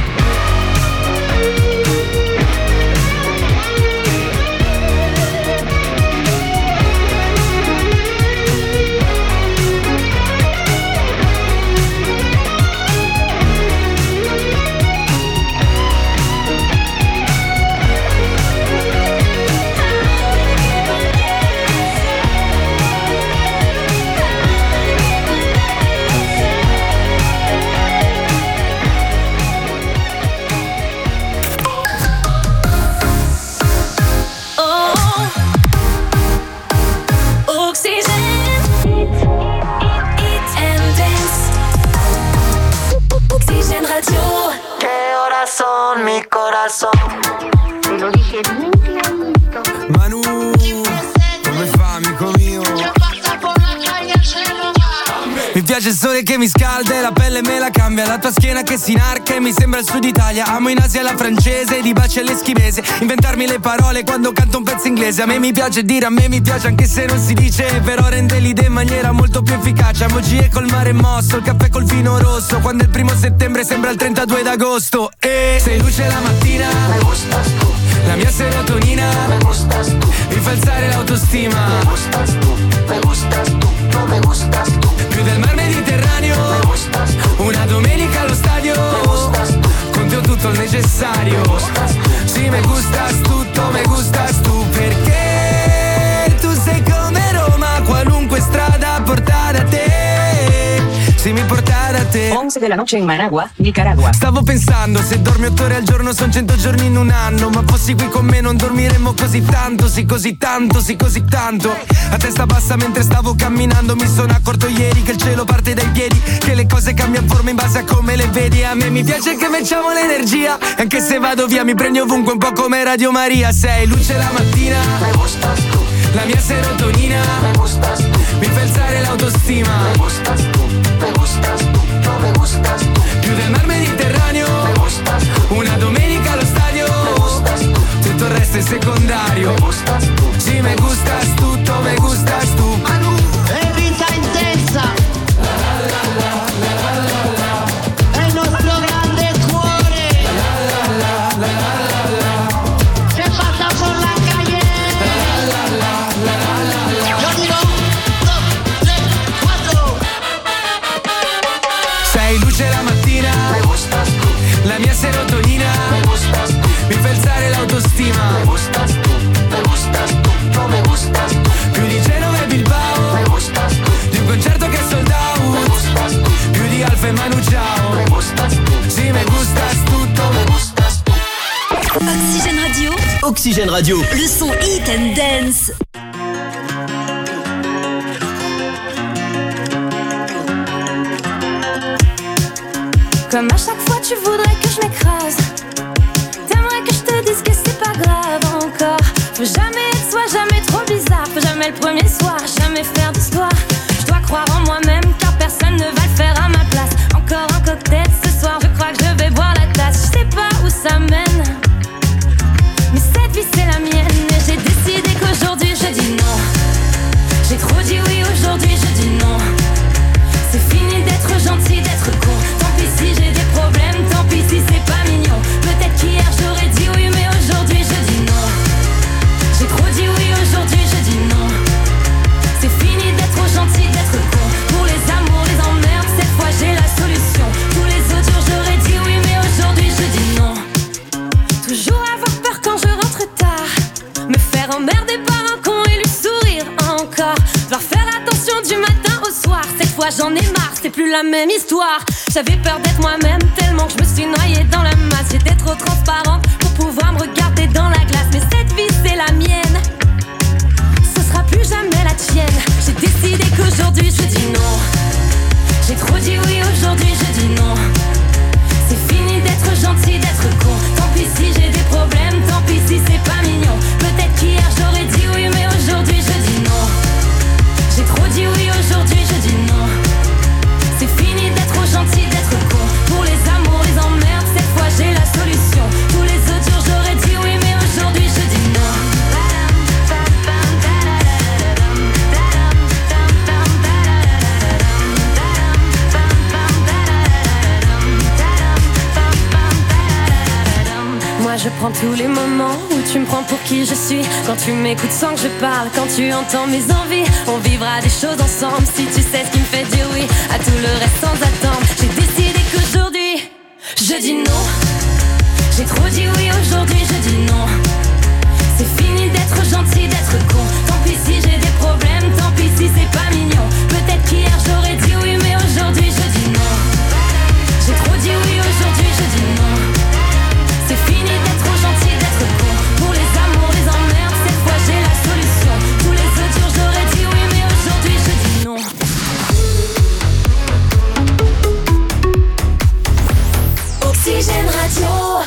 Oxygène Radio. ¿Qué horas son, mi corazón? Te lo dije bien clarito. Manu, come fa, amico mio? Mi piace il sole che mi scalda e la pelle me la cambia. La tua schiena che si inarca e mi sembra il sud Italia. Amo in Asia la francese, di baci all'eschimese. Inventarmi le parole quando canto un pezzo inglese. A me mi piace dire, a me mi piace anche se non si dice. Però rende l'idea in maniera molto più efficace. Emoji col mare mosso, il caffè col vino rosso. Quando è il 1 settembre sembra il 32 d'agosto. E sei luce la mattina, me gustas tu. La mia serotonina, me gustas tu. Mi fa alzare l'autostima, me gustas tu, me gustas tu, no me gustas tu. Più del mar Mediterraneo, me gustas tu. Una domenica allo stadio, me gustas tu. Con te ho tutto il necessario, me gustas tu. Sì, me gustas tutto, me gustas tu. Perché tu sei come Roma, qualunque strada porta da te. Sì, mi porta da te. 11 de la noche in Managua, Nicaragua. Stavo pensando, se dormi 8 ore al giorno son 100 giorni in un anno. Ma fossi qui con me non dormiremmo così tanto. Sì, così tanto, sì, così tanto. A testa bassa mentre stavo camminando mi sono accorto ieri che il cielo parte dai piedi, che le cose cambiano forma in base a come le vedi. A me mi piace che facciamo l'energia, anche se vado via mi prendi ovunque, un po' come Radio Maria. Sei luce la mattina, me gustas tu. La mia serotonina, me gustas tu. Mi fa alzare l'autostima, me gustas tu, me gustas tu, no me gustas tu. Più del mar Mediterraneo, me gustas tu. Una domenica allo stadio, me gustas tu. Tutto il resto è secondario, me gustas tu. Sì, me gustas tutto, me gustas tu. Manu, è vita intensa. È il nostro grande cuore. Se passa por la calle. Yo digo 1, 2, 3, 4. Sei luce la mattina, me gustas tu. La mia serotonina, me gustas tu. Mi fa alzare l'autostima, me gustas tu, me gustas tu, no me gustas tu. Più di Genova e Bilbao, me gustas tu. Di un concerto che è sold out, me gustas tu. Più di Alfa e Manu Chao, me gustas tu. Sì, me gustas tutto, me gustas tu. Oxygène Radio. Oxygène Radio. Le son Hit and Dance. Comme à chaque fois tu voudrais que je m'écrase. T'aimerais que je te dise que c'est pas grave encore. Faut jamais être soi, jamais trop bizarre. Faut jamais le premier soir, jamais faire d'histoire. Je dois croire en moi-même car personne ne va le faire à ma place. Encore un cocktail ce soir, je crois que je vais boire la tasse. Je sais pas où ça mène, mais cette vie c'est la mienne. Et j'ai décidé qu'aujourd'hui je dis non. J'ai trop dit oui, aujourd'hui je dis non. C'est fini d'être gentil, d'être con. Tant pis si j'ai des problèmes, tant pis si c'est pas mignon. Peut-être qu'hier j'aurais dit oui, mais aujourd'hui je dis non. J'ai trop dit oui, aujourd'hui je dis non. C'est fini d'être gentil, d'être con. Pour les amours, les emmerdes, cette fois j'ai la solution. Tous les autres jours j'aurais dit oui, mais aujourd'hui je dis non. Toujours avoir peur quand je rentre tard. Me faire emmerder par un con et lui sourire encore. Devoir faire attention du matin au soir. Cette fois j'en ai marre, c'est plus la même histoire. J'avais peur d'être moi-même tellement que je me suis noyée dans la masse. J'étais trop transparente pour pouvoir me regarder dans la glace. Mais cette vie c'est la mienne, ce sera plus jamais la tienne. J'ai décidé qu'aujourd'hui je dis non. J'ai trop dit oui, aujourd'hui je dis non. C'est fini d'être gentil, d'être con. Tant pis si j'ai des problèmes, tant pis si c'est pas mignon. Peut-être qu'hier j'aurais dit oui, mais aujourd'hui je dis non. J'ai trop dit oui, aujourd'hui je dis non. C'est fini d'être gentil, d'être con. Pour les amours, les emmerdes, cette fois j'ai la solution. Tous les autres jours j'aurais dit oui, mais aujourd'hui je dis non. Moi je prends tous les moments où tu me prends pour qui je suis. Quand tu m'écoutes sans que je parle, quand tu entends mes envies. On vivra des choses ensemble si tu sais ce qui me fait dire oui à tout le reste sans attendre. J'ai décidé qu'aujourd'hui je dis non. J'ai trop dit oui, aujourd'hui je dis non. C'est fini d'être gentil, d'être con. Tant pis si j'ai des problèmes, tant pis si c'est pas mignon. Peut-être qu'hier j'aurais dit oui, mais aujourd'hui je dis non. J'ai trop dit oui, aujourd'hui je dis non. C'est fini d'être trop gentil, d'être con. Pour les amours, les emmerdes, cette fois j'ai la solution. Tous les autres jours j'aurais dit oui, mais aujourd'hui je dis non. Oxygène Radio.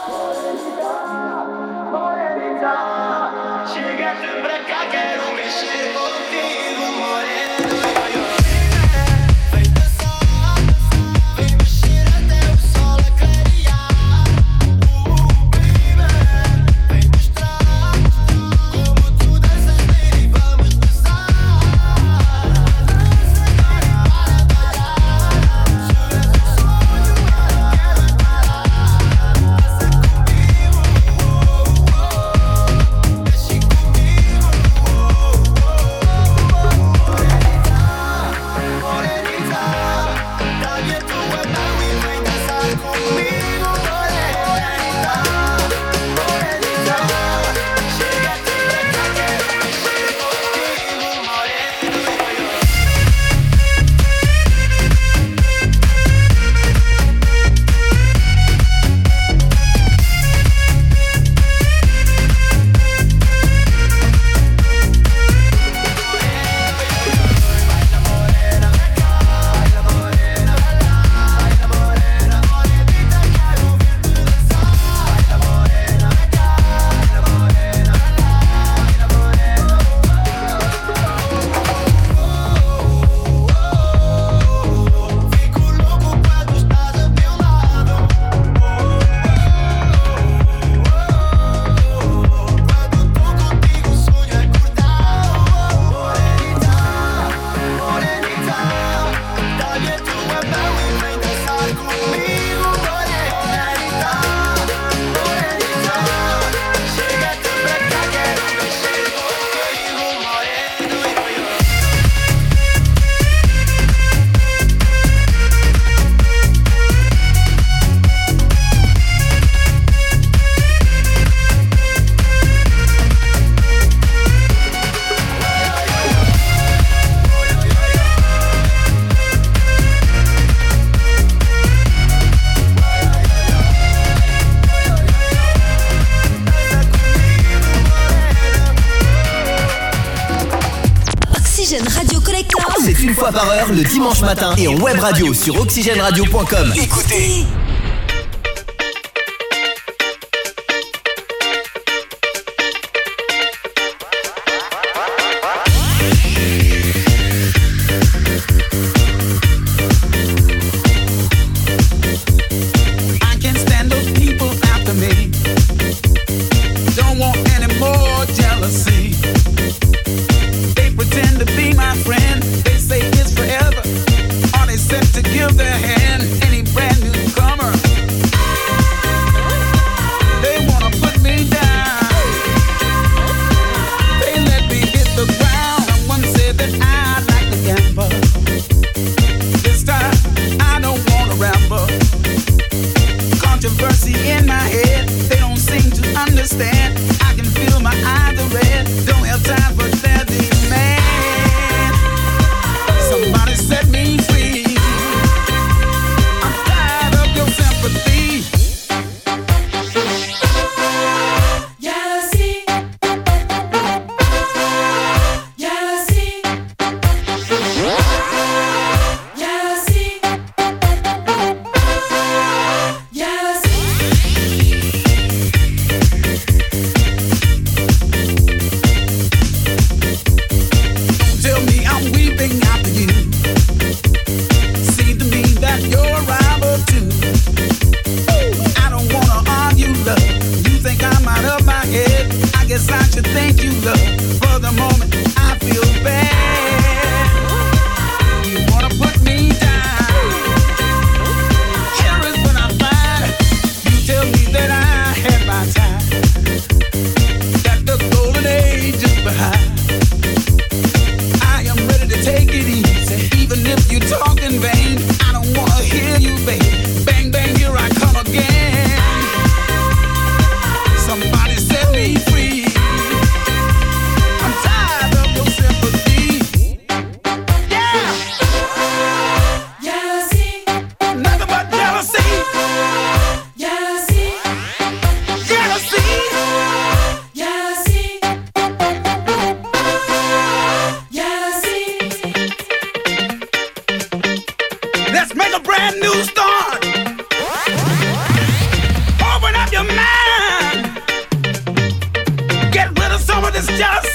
C'est une fois par heure le dimanche matin et en web radio sur oxygenradio.com. Écoutez. To give their hand, any brand newcomer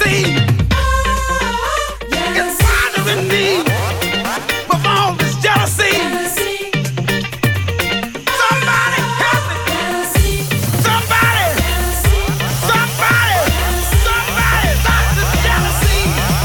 jealousy. It's bothering me. With all this jealousy. Somebody help me. Somebody stop this jealousy.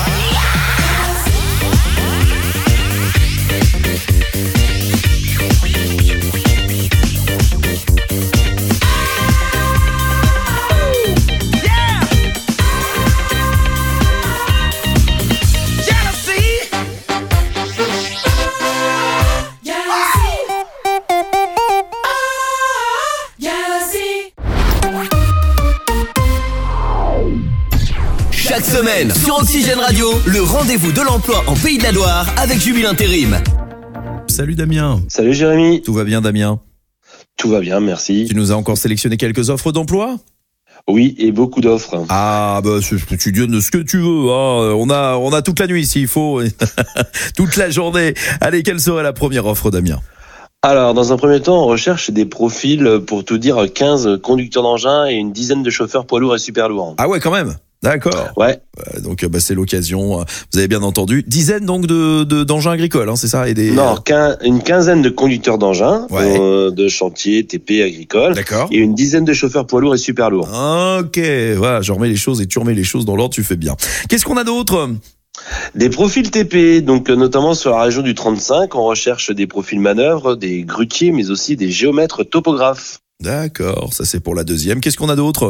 Chaque semaine, sur Oxygène Radio, le rendez-vous de l'emploi en Pays de la Loire avec Jubil Intérim. Salut Damien. Salut Jérémy. Tout va bien Damien? Tout va bien, merci. Tu nous as encore sélectionné quelques offres d'emploi? Oui, et beaucoup d'offres. Ah, bah, tu donnes ce que tu veux, hein. On a toute la nuit ici, il faut. Toute la journée. Allez, quelle serait la première offre, Damien? Alors, dans un premier temps, on recherche des profils, pour tout dire, 15 conducteurs d'engins et une dizaine de chauffeurs poids lourds et super lourds. Ah ouais, quand même. D'accord. Ouais. Donc, bah, c'est l'occasion. Vous avez bien entendu. Dizaine, donc, d'engins agricoles, hein, c'est ça? Et des... Non, une quinzaine de conducteurs d'engins, de chantier, TP, agricole. D'accord. Et une dizaine de chauffeurs poids lourds et super lourds. Ok. Voilà, je remets les choses et tu remets les choses dans l'ordre, tu fais bien. Qu'est-ce qu'on a d'autre? Des profils TP, donc notamment sur la région du 35, on recherche des profils manœuvres, des grutiers, mais aussi des géomètres topographes. D'accord, ça c'est pour la deuxième. Qu'est-ce qu'on a d'autre?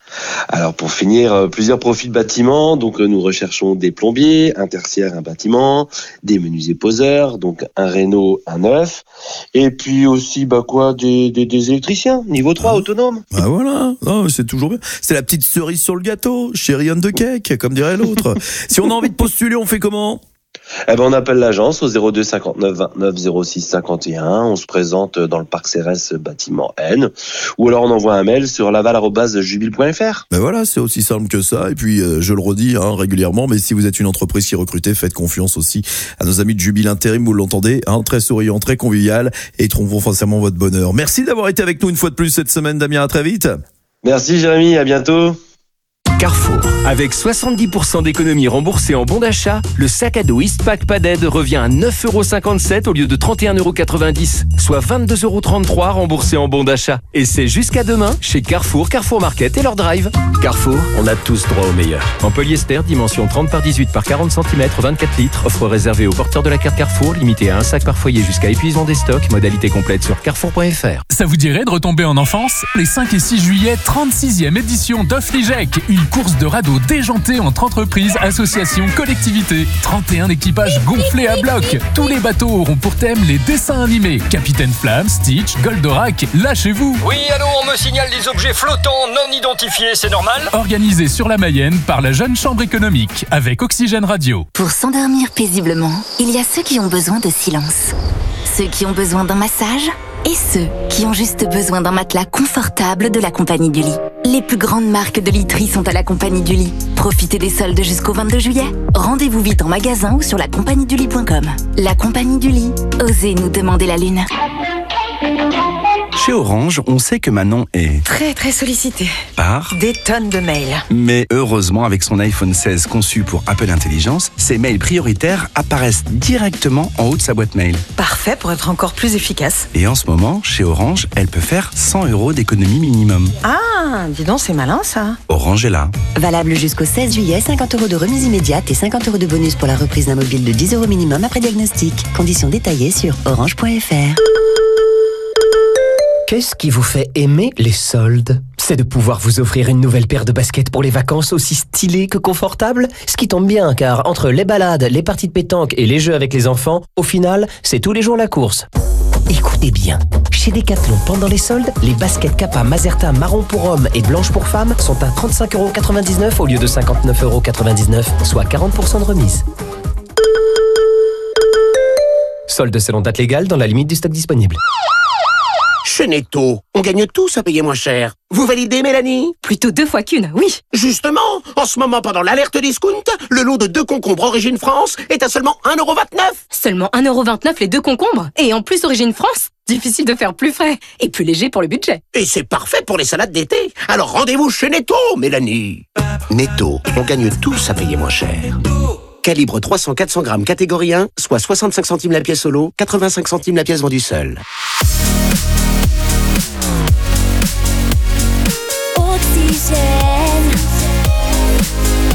Alors pour finir, plusieurs profils bâtiments, donc nous recherchons des plombiers, un tertiaire, un bâtiment, des menuisiers poseurs, donc un réno, un neuf, et puis aussi des électriciens, niveau 3, autonomes. Bah voilà, non, c'est toujours bien. C'est la petite cerise sur le gâteau, cherry on the cake, comme dirait l'autre. Si on a envie de postuler, on fait comment? Eh ben on appelle l'agence au 02 59 29 06 51, on se présente dans le parc CRS bâtiment N, ou alors on envoie un mail sur laval@jubil.fr. Ben voilà, c'est aussi simple que ça. Et puis je le redis régulièrement, mais si vous êtes une entreprise qui recrutez, faites confiance aussi à nos amis de Jubil Intérim, vous l'entendez, très souriant, très convivial, et ils trouveront forcément votre bonheur. Merci d'avoir été avec nous une fois de plus cette semaine, Damien, à très vite. Merci Jérémy, à bientôt. Carrefour. Avec 70% d'économies remboursées en bon d'achat, le sac à dos Eastpak Padded revient à 9,57€ au lieu de 31,90€, soit 22,33€ remboursés en bon d'achat. Et c'est jusqu'à demain chez Carrefour, Carrefour Market et leur drive. Carrefour, on a tous droit au meilleur. En polyester, dimension 30 par 18 par 40 cm, 24 litres, offre réservée aux porteurs de la carte Carrefour, limitée à un sac par foyer jusqu'à épuisement des stocks, modalité complète sur carrefour.fr. Ça vous dirait de retomber en enfance? Les 5 et 6 juillet, 36e édition d'Offligec, une course de radeaux déjantés entre entreprises, associations, collectivités. 31 équipages gonflés à bloc. Tous les bateaux auront pour thème les dessins animés. Capitaine Flamme, Stitch, Goldorak, lâchez-vous. Oui, allô, on me signale des objets flottants non identifiés, c'est normal? Organisé sur la Mayenne par la Jeune Chambre économique avec Oxygène Radio. Pour s'endormir paisiblement, il y a ceux qui ont besoin de silence, ceux qui ont besoin d'un massage et ceux qui ont juste besoin d'un matelas confortable de la Compagnie du Lit. Les plus grandes marques de literie sont à la Compagnie du Lit. Profitez des soldes jusqu'au 22 juillet. Rendez-vous vite en magasin ou sur lacompagniedulit.com. La Compagnie du Lit. Osez nous demander la lune. Chez Orange, on sait que Manon est très sollicité. par Des tonnes de mails. Mais heureusement, avec son iPhone 16 conçu pour Apple Intelligence, ses mails prioritaires apparaissent directement en haut de sa boîte mail. Parfait pour être encore plus efficace. Et en ce moment, chez Orange, elle peut faire 100€ d'économie minimum. Ah, dis donc, c'est malin ça. Orange est là. Valable jusqu'au 16 juillet, 50€ de remise immédiate et 50€ de bonus pour la reprise d'un mobile de 10€ minimum après diagnostic. Conditions détaillées sur orange.fr. Qu'est-ce qui vous fait aimer les soldes? C'est de pouvoir vous offrir une nouvelle paire de baskets pour les vacances aussi stylées que confortables. Ce qui tombe bien, car entre les balades, les parties de pétanque et les jeux avec les enfants, au final, c'est tous les jours la course. Écoutez bien, chez Decathlon, pendant les soldes, les baskets Kappa Mazerta marron pour hommes et blanche pour femmes sont à 35,99€ au lieu de 59,99€, soit 40% de remise. Soldes selon date légale dans la limite du stock disponible. Chez Netto, on gagne tous à payer moins cher. Vous validez, Mélanie? Plutôt 2 fois qu'une, oui. Justement, en ce moment, pendant l'alerte discount, le lot de 2 concombres Origine France est à seulement 1,29€. Seulement 1,29€ les 2 concombres. Et en plus Origine France, difficile de faire plus frais. Et plus léger pour le budget. Et c'est parfait pour les salades d'été. Alors rendez-vous chez Netto, Mélanie. Netto, on gagne tous à payer moins cher. Calibre 300-400 grammes catégorie 1, soit 65 centimes la pièce au lot, 85 centimes la pièce vendue seule. Oxygène.